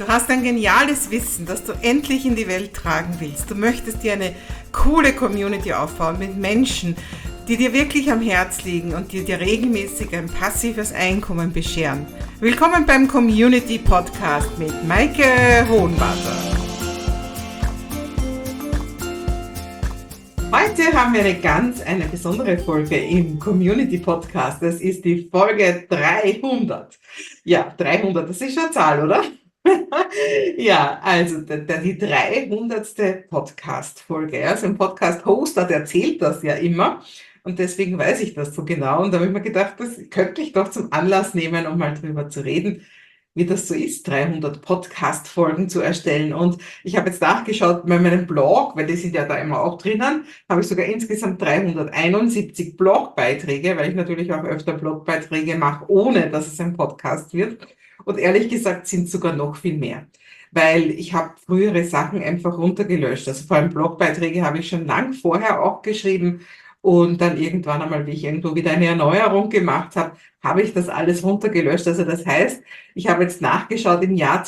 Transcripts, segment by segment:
Du hast ein geniales Wissen, das du endlich in die Welt tragen willst. Du möchtest dir eine coole Community aufbauen mit Menschen, die dir wirklich am Herz liegen und die dir regelmäßig ein passives Einkommen bescheren. Willkommen beim Community Podcast mit Maike Hohenwarter. Heute haben wir eine besondere Folge im Community Podcast. Das ist die Folge 300. Ja, 300, das ist schon eine Zahl, oder? Ja, also die 300. Podcast-Folge. Also ein Podcast-Host, der erzählt das ja immer und deswegen weiß ich das so genau. Und da habe ich mir gedacht, das könnte ich doch zum Anlass nehmen, um mal drüber zu reden, wie das so ist, 300 Podcast-Folgen zu erstellen. Und ich habe jetzt nachgeschaut bei meinem Blog, weil die sind ja da immer auch drinnen, habe ich sogar insgesamt 371 Blogbeiträge, weil ich natürlich auch öfter Blogbeiträge mache, ohne dass es ein Podcast wird. Und ehrlich gesagt sind sogar noch viel mehr, weil ich habe frühere Sachen einfach runtergelöscht. Also vor allem Blogbeiträge habe ich schon lang vorher auch geschrieben und dann irgendwann einmal, wie ich irgendwo wieder eine Erneuerung gemacht habe, habe ich das alles runtergelöscht. Also das heißt, ich habe jetzt nachgeschaut, im Jahr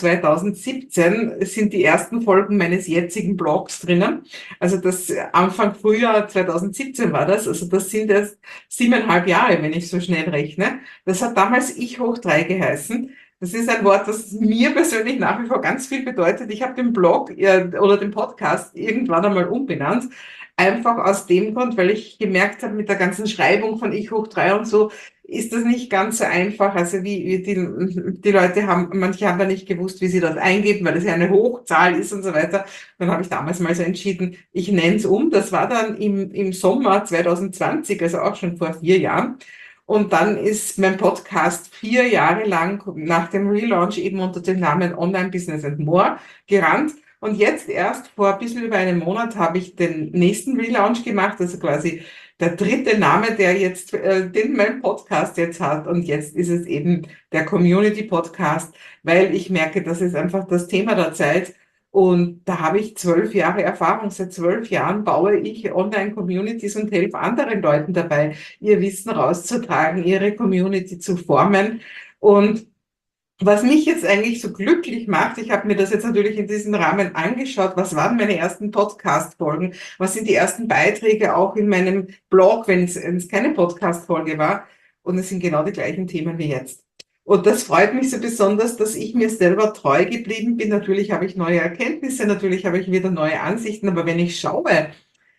2017 sind die ersten Folgen meines jetzigen Blogs drinnen. Also das Anfang Frühjahr 2017 war das. Also das sind erst 7,5 Jahre, wenn ich so schnell rechne. Das hat damals Ich hoch 3 geheißen. Das ist ein Wort, das mir persönlich nach wie vor ganz viel bedeutet. Ich habe den Blog oder den Podcast irgendwann einmal umbenannt. Einfach aus dem Grund, weil ich gemerkt habe, mit der ganzen Schreibung von Ich hoch 3 und so ist das nicht ganz so einfach. Also wie die Leute manche haben da nicht gewusst, wie sie das eingeben, weil es ja eine Hochzahl ist und so weiter. Dann habe ich damals mal so entschieden, ich nenne es um. Das war dann im Sommer 2020, also auch schon vor 4 Jahren. Und dann ist mein Podcast 4 Jahre lang nach dem Relaunch eben unter dem Namen Online Business and More gerannt. Und jetzt erst vor ein bisschen über einem Monat habe ich den nächsten Relaunch gemacht, also quasi der dritte Name, der jetzt, den mein Podcast jetzt hat. Und jetzt ist es eben der Community Podcast, weil ich merke, das ist einfach das Thema der Zeit. Und da habe ich 12 Jahre Erfahrung. Seit 12 Jahren baue ich Online-Communities und helfe anderen Leuten dabei, ihr Wissen rauszutragen, ihre Community zu formen. Und was mich jetzt eigentlich so glücklich macht, ich habe mir das jetzt natürlich in diesem Rahmen angeschaut, was waren meine ersten Podcast-Folgen, was sind die ersten Beiträge auch in meinem Blog, wenn es keine Podcast-Folge war. Und es sind genau die gleichen Themen wie jetzt. Und das freut mich so besonders, dass ich mir selber treu geblieben bin. Natürlich habe ich neue Erkenntnisse, natürlich habe ich wieder neue Ansichten, aber wenn ich schaue,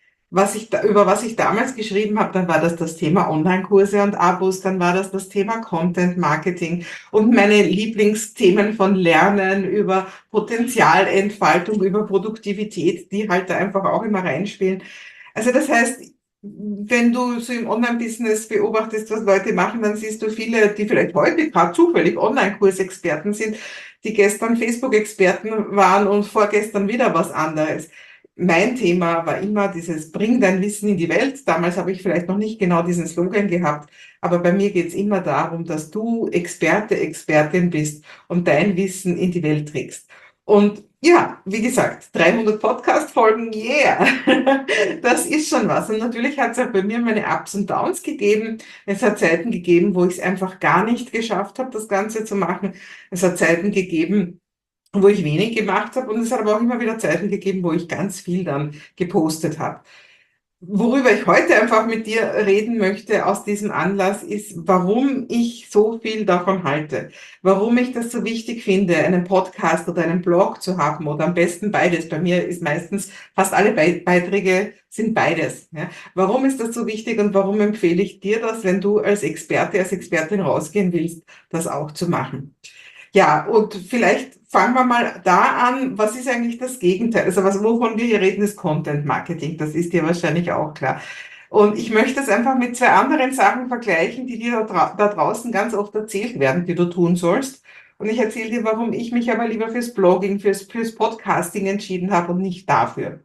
über was ich damals geschrieben habe, dann war das Thema Online-Kurse und Abos, dann war das Thema Content-Marketing und meine Lieblingsthemen von Lernen über Potenzialentfaltung, über Produktivität, die halt da einfach auch immer reinspielen. Also das heißt, wenn du so im Online-Business beobachtest, was Leute machen, dann siehst du viele, die vielleicht heute gerade zufällig Online-Kursexperten sind, die gestern Facebook-Experten waren und vorgestern wieder was anderes. Mein Thema war immer dieses Bring dein Wissen in die Welt. Damals habe ich vielleicht noch nicht genau diesen Slogan gehabt, aber bei mir geht es immer darum, dass du Experte, Expertin bist und dein Wissen in die Welt trägst. Und ja, wie gesagt, 300 Podcast-Folgen, yeah, das ist schon was. Und natürlich hat es auch bei mir meine Ups und Downs gegeben. Es hat Zeiten gegeben, wo ich es einfach gar nicht geschafft habe, das Ganze zu machen. Es hat Zeiten gegeben, wo ich wenig gemacht habe und es hat aber auch immer wieder Zeiten gegeben, wo ich ganz viel dann gepostet habe. Worüber ich heute einfach mit dir reden möchte aus diesem Anlass ist, warum ich so viel davon halte, warum ich das so wichtig finde, einen Podcast oder einen Blog zu haben oder am besten beides. Bei mir ist meistens fast alle Beiträge sind beides. Ja. Warum ist das so wichtig und warum empfehle ich dir das, wenn du als Experte, als Expertin rausgehen willst, das auch zu machen? Ja, und vielleicht fangen wir mal da an, was ist eigentlich das Gegenteil? Also wovon wir hier reden, ist Content Marketing, das ist dir wahrscheinlich auch klar. Und ich möchte es einfach mit 2 anderen Sachen vergleichen, die dir da draußen ganz oft erzählt werden, die du tun sollst. Und ich erzähle dir, warum ich mich aber lieber fürs Blogging, fürs Podcasting entschieden habe und nicht dafür.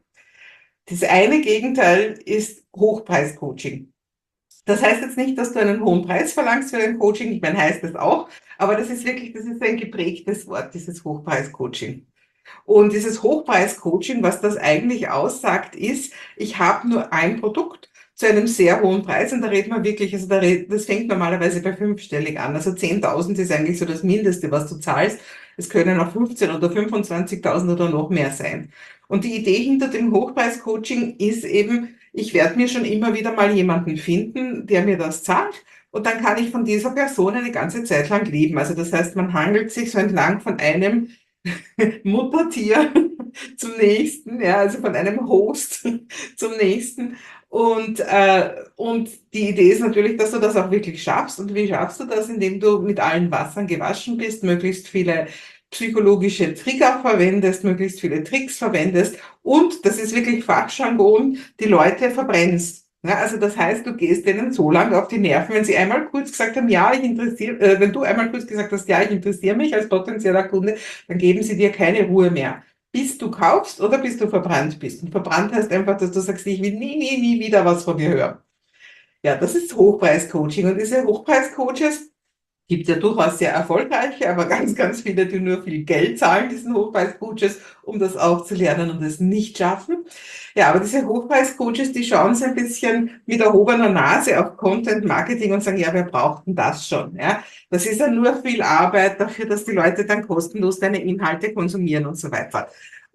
Das eine Gegenteil ist Hochpreis-Coaching. Das heißt jetzt nicht, dass du einen hohen Preis verlangst für dein Coaching. Ich meine, heißt das auch. Aber das ist ein geprägtes Wort, dieses Hochpreis-Coaching. Und dieses Hochpreis-Coaching, was das eigentlich aussagt, ist, ich habe nur ein Produkt zu einem sehr hohen Preis. Und da redet man wirklich, also das fängt normalerweise bei fünfstellig an. Also 10.000 ist eigentlich so das Mindeste, was du zahlst. Es können auch 15 oder 25.000 oder noch mehr sein. Und die Idee hinter dem Hochpreis-Coaching ist eben, ich werde mir schon immer wieder mal jemanden finden, der mir das zahlt. Und dann kann ich von dieser Person eine ganze Zeit lang leben. Also das heißt, man hangelt sich so entlang von einem Muttertier zum nächsten, ja, also von einem Host zum nächsten. Und die Idee ist natürlich, dass du das auch wirklich schaffst. Und wie schaffst du das? Indem du mit allen Wassern gewaschen bist, möglichst viele psychologische Trigger verwendest, möglichst viele Tricks verwendest und, das ist wirklich Fachjargon, die Leute verbrennst. Ja, also das heißt, du gehst denen so lange auf die Nerven, wenn sie einmal kurz gesagt haben, ja, ich interessiere, wenn du einmal kurz gesagt hast, ja, ich interessiere mich als potenzieller Kunde, dann geben sie dir keine Ruhe mehr. Bis du kaufst oder bis du verbrannt bist. Und verbrannt heißt einfach, dass du sagst, ich will nie, nie, nie wieder was von dir hören. Ja, das ist Hochpreis-Coaching. Und diese Hochpreis-Coaches gibt ja durchaus sehr erfolgreiche, aber ganz, ganz viele, die nur viel Geld zahlen, diesen Hochpreis-Coaches, um das auch zu lernen und es nicht schaffen. Ja, aber diese Hochpreis-Coaches, die schauen so ein bisschen mit erhobener Nase auf Content-Marketing und sagen, ja, wer braucht denn das schon? Ja, das ist ja nur viel Arbeit dafür, dass die Leute dann kostenlos deine Inhalte konsumieren und so weiter.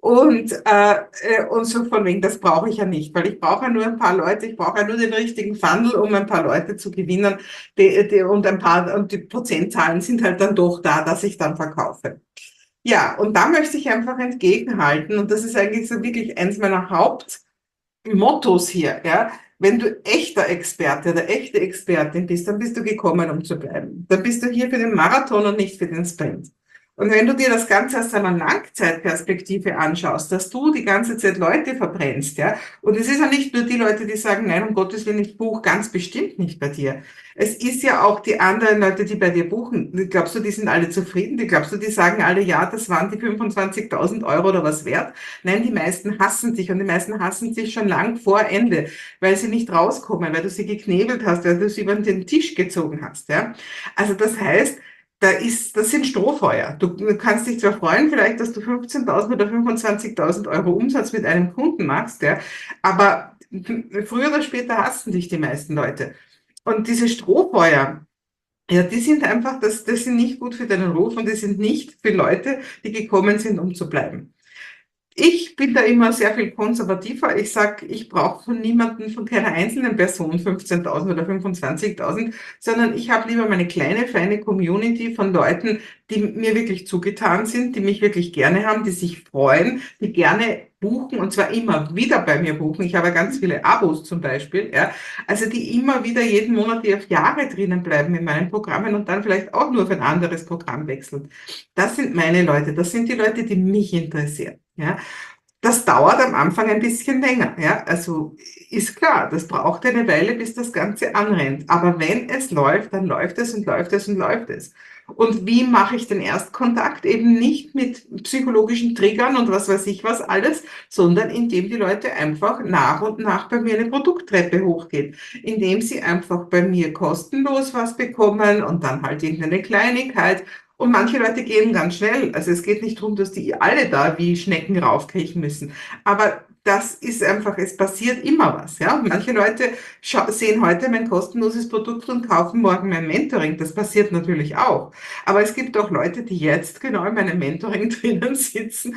Und so von wegen, das brauche ich ja nicht, weil ich brauche ja nur ein paar Leute, ich brauche ja nur den richtigen Funnel, um ein paar Leute zu gewinnen, und die Prozentzahlen sind halt dann doch da, dass ich dann verkaufe. Ja, und da möchte ich einfach entgegenhalten, und das ist eigentlich so wirklich eins meiner Hauptmottos hier, ja. Wenn du echter Experte oder echte Expertin bist, dann bist du gekommen, um zu bleiben. Dann bist du hier für den Marathon und nicht für den Sprint. Und wenn du dir das Ganze aus einer Langzeitperspektive anschaust, dass du die ganze Zeit Leute verbrennst, ja, und es ist ja nicht nur die Leute, die sagen, nein, um Gottes Willen, ich buche ganz bestimmt nicht bei dir. Es ist ja auch die anderen Leute, die bei dir buchen. Glaubst du, die sind alle zufrieden? Glaubst du, die sagen alle, ja, das waren die 25.000 Euro oder was wert? Nein, die meisten hassen dich und die meisten hassen dich schon lang vor Ende, weil sie nicht rauskommen, weil du sie geknebelt hast, weil du sie über den Tisch gezogen hast, ja. Also das heißt, das sind Strohfeuer. Du kannst dich zwar freuen, vielleicht, dass du 15.000 oder 25.000 Euro Umsatz mit einem Kunden machst, ja, aber früher oder später hassen dich die meisten Leute. Und diese Strohfeuer, ja, die sind einfach, das sind nicht gut für deinen Ruf und die sind nicht für Leute, die gekommen sind, um zu bleiben. Ich bin da immer sehr viel konservativer. Ich sage, ich brauche von niemandem, von keiner einzelnen Person 15.000 oder 25.000, sondern ich habe lieber meine kleine, feine Community von Leuten, die mir wirklich zugetan sind, die mich wirklich gerne haben, die sich freuen, die gerne buchen und zwar immer wieder bei mir buchen. Ich habe ganz viele Abos zum Beispiel, ja. Also die immer wieder jeden Monat, die auf Jahre drinnen bleiben in meinen Programmen und dann vielleicht auch nur auf ein anderes Programm wechseln. Das sind meine Leute, das sind die Leute, die mich interessieren, ja. Das dauert am Anfang ein bisschen länger, ja. Also ist klar, das braucht eine Weile, bis das Ganze anrennt. Aber wenn es läuft, dann läuft es und läuft es und läuft es. Und wie mache ich den Erstkontakt? Eben nicht mit psychologischen Triggern und was weiß ich was alles, sondern indem die Leute einfach nach und nach bei mir eine Produkttreppe hochgehen. Indem sie einfach bei mir kostenlos was bekommen und dann halt irgendeine Kleinigkeit. Und manche Leute gehen ganz schnell. Also es geht nicht darum, dass die alle da wie Schnecken raufkriechen müssen. Aber das ist einfach, es passiert immer was. Ja? Und manche Leute sehen heute mein kostenloses Produkt und kaufen morgen mein Mentoring. Das passiert natürlich auch. Aber es gibt auch Leute, die jetzt genau in meinem Mentoring drinnen sitzen,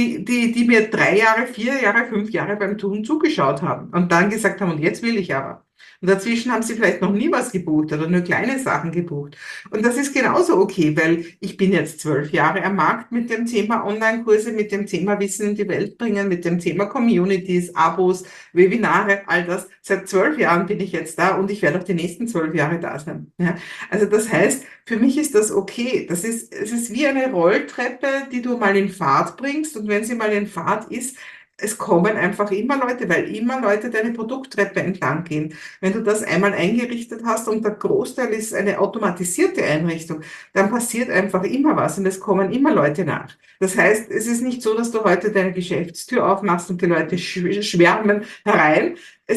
die mir 3 Jahre, 4 Jahre, 5 Jahre beim Tun zugeschaut haben und dann gesagt haben, und jetzt will ich aber. Und dazwischen haben sie vielleicht noch nie was gebucht oder nur kleine Sachen gebucht. Und das ist genauso okay, weil ich bin jetzt 12 Jahre am Markt mit dem Thema Online-Kurse, mit dem Thema Wissen in die Welt bringen, mit dem Thema Communities, Abos, Webinare, all das. Seit 12 Jahren bin ich jetzt da und ich werde auch die nächsten 12 Jahre da sein. Ja? Also das heißt, für mich ist das okay. Es ist wie eine Rolltreppe, die du mal in Fahrt bringst und wenn sie mal in Fahrt ist, es kommen einfach immer Leute, weil immer Leute deine Produkttreppe entlang gehen. Wenn du das einmal eingerichtet hast und der Großteil ist eine automatisierte Einrichtung, dann passiert einfach immer was und es kommen immer Leute nach. Das heißt, es ist nicht so, dass du heute deine Geschäftstür aufmachst und die Leute schwärmen herein.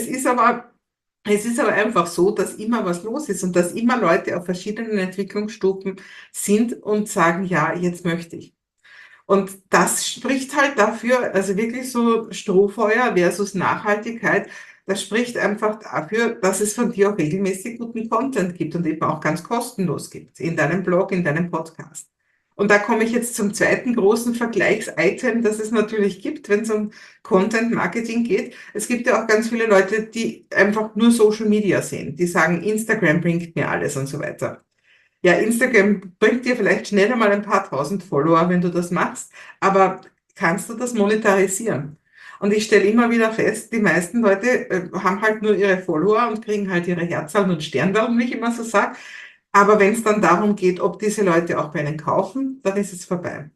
Es ist aber einfach so, dass immer was los ist und dass immer Leute auf verschiedenen Entwicklungsstufen sind und sagen, ja, jetzt möchte ich. Und das spricht halt dafür, also wirklich so Strohfeuer versus Nachhaltigkeit. Das spricht einfach dafür, dass es von dir auch regelmäßig guten Content gibt und eben auch ganz kostenlos gibt. In deinem Blog, in deinem Podcast. Und da komme ich jetzt zum zweiten großen Vergleichsitem, das es natürlich gibt, wenn es um Content Marketing geht. Es gibt ja auch ganz viele Leute, die einfach nur Social Media sehen. Die sagen, Instagram bringt mir alles und so weiter. Ja, Instagram bringt dir vielleicht schneller mal ein paar tausend Follower, wenn du das machst, aber kannst du das monetarisieren? Und ich stelle immer wieder fest, die meisten Leute haben halt nur ihre Follower und kriegen halt ihre Herzchen und Sternchen, wie ich immer so sage. Aber wenn es dann darum geht, ob diese Leute auch bei ihnen kaufen, dann ist es vorbei.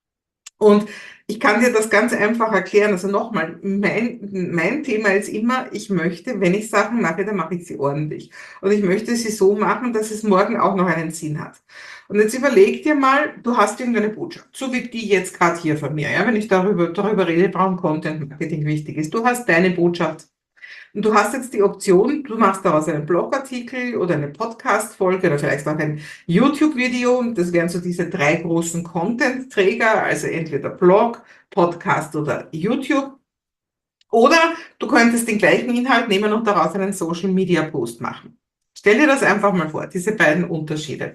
Und ich kann dir das ganz einfach erklären. Also nochmal, mein Thema ist immer, ich möchte, wenn ich Sachen mache, dann mache ich sie ordentlich. Und ich möchte sie so machen, dass es morgen auch noch einen Sinn hat. Und jetzt überleg dir mal, du hast irgendeine Botschaft, so wie die jetzt gerade hier von mir. Ja, wenn ich darüber rede, warum Content Marketing wichtig ist. Du hast deine Botschaft. Und du hast jetzt die Option, du machst daraus einen Blogartikel oder eine Podcast-Folge oder vielleicht auch ein YouTube-Video. Und das wären so diese drei großen Content-Träger, also entweder Blog, Podcast oder YouTube. Oder du könntest den gleichen Inhalt nehmen und daraus einen Social-Media-Post machen. Stell dir das einfach mal vor, diese beiden Unterschiede.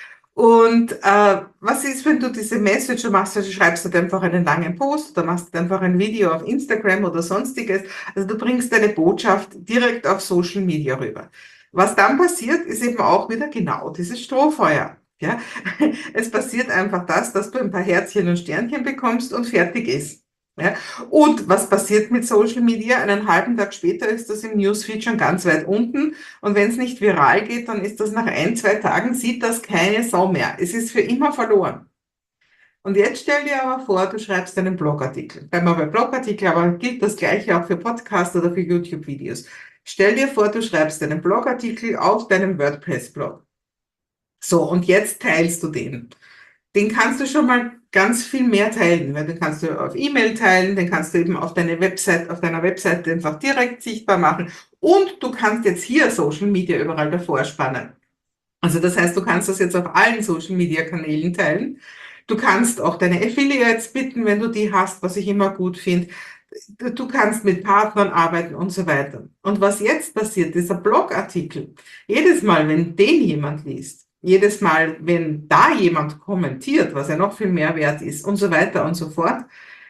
Und was ist, wenn du diese Message machst, also schreibst du einfach einen langen Post oder machst einfach ein Video auf Instagram oder sonstiges. Also du bringst deine Botschaft direkt auf Social Media rüber. Was dann passiert, ist eben auch wieder genau dieses Strohfeuer. Ja? Es passiert einfach das, dass du ein paar Herzchen und Sternchen bekommst und fertig ist. Ja? Und was passiert mit Social Media? Einen halben Tag später ist das im Newsfeed schon ganz weit unten. Und wenn es nicht viral geht, dann ist das nach 1, 2 Tagen, sieht das keine Sau mehr. Es ist für immer verloren. Und jetzt stell dir aber vor, du schreibst einen Blogartikel. Bleiben wir bei Blogartikel, aber gilt das Gleiche auch für Podcasts oder für YouTube-Videos. Stell dir vor, du schreibst einen Blogartikel auf deinem WordPress-Blog. So, und jetzt teilst du den. Den kannst du schon mal ganz viel mehr teilen, weil den kannst du auf E-Mail teilen, den kannst du eben auf deiner Webseite einfach direkt sichtbar machen und du kannst jetzt hier Social Media überall davor spannen. Also das heißt, du kannst das jetzt auf allen Social Media Kanälen teilen. Du kannst auch deine Affiliates bitten, wenn du die hast, was ich immer gut finde. Du kannst mit Partnern arbeiten und so weiter. Und was jetzt passiert, dieser Blogartikel, jedes Mal, wenn den jemand liest, jedes Mal, wenn da jemand kommentiert, was ja noch viel mehr wert ist und so weiter und so fort,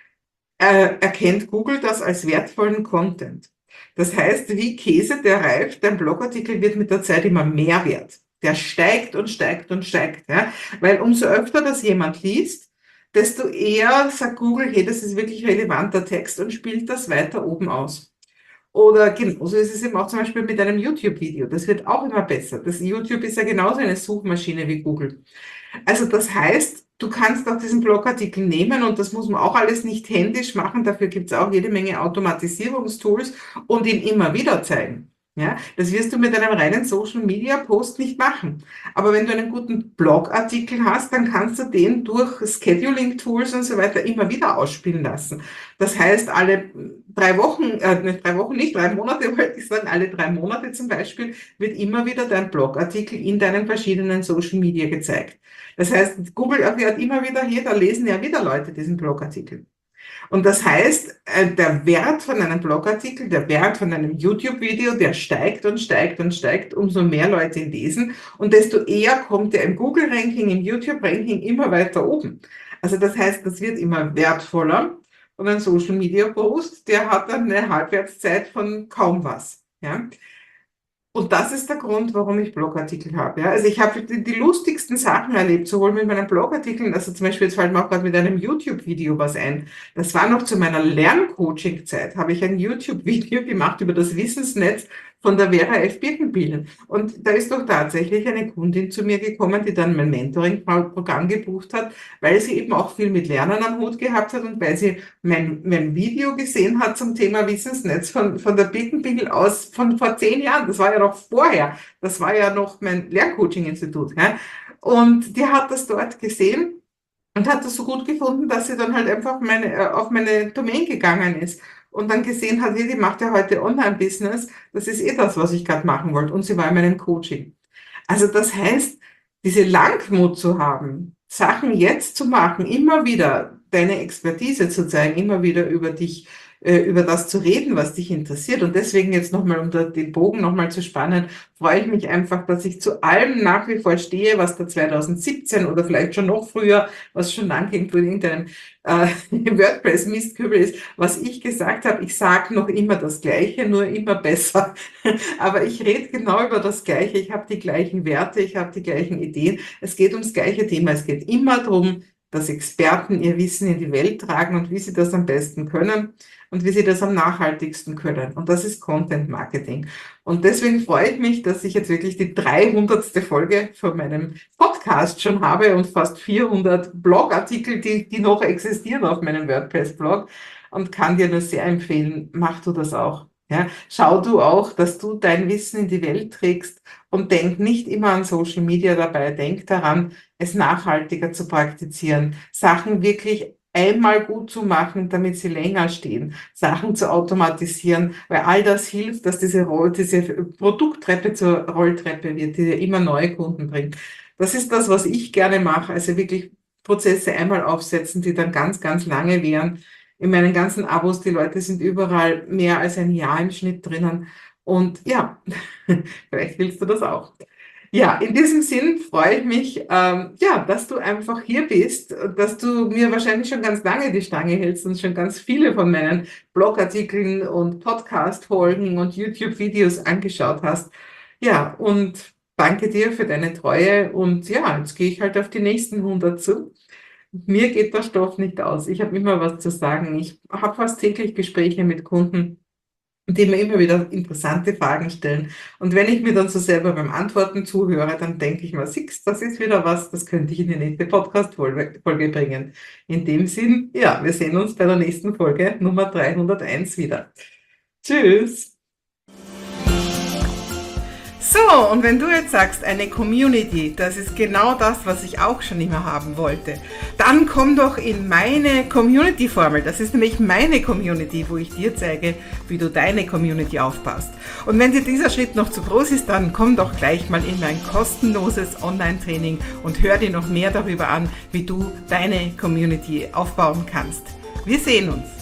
erkennt Google das als wertvollen Content. Das heißt, wie Käse, der reift, dein Blogartikel wird mit der Zeit immer mehr wert. Der steigt und steigt und steigt, ja? Weil umso öfter das jemand liest, desto eher sagt Google, hey, das ist wirklich relevanter Text und spielt das weiter oben aus. Oder genauso ist es eben auch zum Beispiel mit einem YouTube-Video. Das wird auch immer besser. Das YouTube ist ja genauso eine Suchmaschine wie Google. Also das heißt, du kannst auch diesen Blogartikel nehmen und das muss man auch alles nicht händisch machen. Dafür gibt es auch jede Menge Automatisierungstools und ihn immer wieder zeigen. Ja, das wirst du mit einem reinen Social Media Post nicht machen. Aber wenn du einen guten Blogartikel hast, dann kannst du den durch Scheduling Tools und so weiter immer wieder ausspielen lassen. Das heißt, alle 3 Wochen, nicht 3 Wochen, nicht 3 Monate, wollte ich sagen, alle 3 Monate zum Beispiel, wird immer wieder dein Blogartikel in deinen verschiedenen Social Media gezeigt. Das heißt, Google erfährt immer wieder, hier, da lesen ja wieder Leute diesen Blogartikel. Und das heißt, der Wert von einem Blogartikel, der Wert von einem YouTube-Video, der steigt und steigt und steigt, umso mehr Leute ihn lesen. Und desto eher kommt er im Google-Ranking, im YouTube-Ranking immer weiter oben. Also das heißt, das wird immer wertvoller. Und ein Social-Media-Post, der hat dann eine Halbwertszeit von kaum was. Ja? Und das ist der Grund, warum ich Blogartikel habe. Ja? Also ich habe die lustigsten Sachen erlebt, sowohl mit meinen Blogartikeln, also zum Beispiel jetzt fällt mir auch gerade mit einem YouTube-Video was ein. Das war noch zu meiner Lerncoaching-Zeit, habe ich ein YouTube-Video gemacht über das Wissensnetz von der Vera F. Birkenbielen. Und da ist doch tatsächlich eine Kundin zu mir gekommen, die dann mein Mentoring-Programm gebucht hat, weil sie eben auch viel mit Lernen am Hut gehabt hat und weil sie mein Video gesehen hat zum Thema Wissensnetz von der Birkenbiel aus von vor 10 Jahren. Das war ja noch vorher. Das war ja noch mein Lerncoaching-Institut. Ja? Und die hat das dort gesehen und hat das so gut gefunden, dass sie dann halt einfach auf meine Domain gegangen ist und dann gesehen hat, hey, die macht ja heute Online-Business. Das ist eh das, was ich gerade machen wollte. Und sie war in meinem Coaching. Also das heißt, diese Langmut zu haben, Sachen jetzt zu machen, immer wieder deine Expertise zu zeigen, immer wieder über dich über das zu reden, was dich interessiert. Und deswegen jetzt nochmal, um den Bogen nochmal zu spannen, freue ich mich einfach, dass ich zu allem nach wie vor stehe, was da 2017 oder vielleicht schon noch früher, was schon lang irgendwo in irgendeinem WordPress-Mistkübel ist, was ich gesagt habe. Ich sage noch immer das Gleiche, nur immer besser. Aber ich rede genau über das Gleiche. Ich habe die gleichen Werte, ich habe die gleichen Ideen. Es geht ums gleiche Thema. Es geht immer darum, dass Experten ihr Wissen in die Welt tragen und wie sie das am besten können und wie sie das am nachhaltigsten können. Und das ist Content Marketing. Und deswegen freue ich mich, dass ich jetzt wirklich die 300. Folge von meinem Podcast schon habe und fast 400 Blogartikel, die noch existieren auf meinem WordPress-Blog, und kann dir nur sehr empfehlen, mach du das auch. Ja, schau du auch, dass du dein Wissen in die Welt trägst, und denk nicht immer an Social Media dabei. Denk daran, es nachhaltiger zu praktizieren, Sachen wirklich einmal gut zu machen, damit sie länger stehen, Sachen zu automatisieren, weil all das hilft, dass diese Produkttreppe zur Rolltreppe wird, die dir immer neue Kunden bringt. Das ist das, was ich gerne mache, also wirklich Prozesse einmal aufsetzen, die dann ganz, ganz lange währen. In meinen ganzen Abos, die Leute sind überall mehr als ein Jahr im Schnitt drinnen. Und ja, vielleicht willst du das auch. Ja, in diesem Sinn freue ich mich, ja, dass du einfach hier bist, dass du mir wahrscheinlich schon ganz lange die Stange hältst und schon ganz viele von meinen Blogartikeln und Podcast-Folgen und YouTube-Videos angeschaut hast. Ja, und danke dir für deine Treue, und ja, jetzt gehe ich halt auf die nächsten 100 zu. Mir geht der Stoff nicht aus. Ich habe immer was zu sagen. Ich habe fast täglich Gespräche mit Kunden, die mir immer wieder interessante Fragen stellen. Und wenn ich mir dann so selber beim Antworten zuhöre, dann denke ich mir, Six, das ist wieder was, das könnte ich in die nächste Podcast-Folge bringen. In dem Sinn, ja, wir sehen uns bei der nächsten Folge Nummer 301 wieder. Tschüss! So, und wenn du jetzt sagst, eine Community, das ist genau das, was ich auch schon immer haben wollte, dann komm doch in meine Community-Formel. Das ist nämlich meine Community, wo ich dir zeige, wie du deine Community aufbaust. Und wenn dir dieser Schritt noch zu groß ist, dann komm doch gleich mal in mein kostenloses Online-Training und hör dir noch mehr darüber an, wie du deine Community aufbauen kannst. Wir sehen uns.